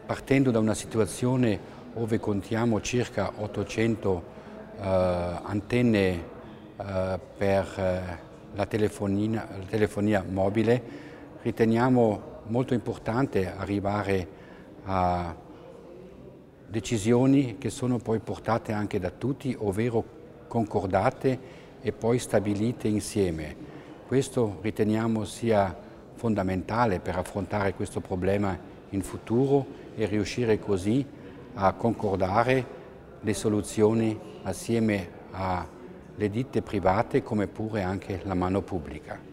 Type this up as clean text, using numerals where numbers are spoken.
partendo da una situazione dove contiamo circa 800 antenne per la telefonia mobile, riteniamo molto importante arrivare a decisioni che sono poi portate anche da tutti, ovvero concordate e poi stabilite insieme. Questo riteniamo sia fondamentale per affrontare questo problema in futuro e riuscire così a concordare le soluzioni assieme alle ditte private come pure anche la mano pubblica.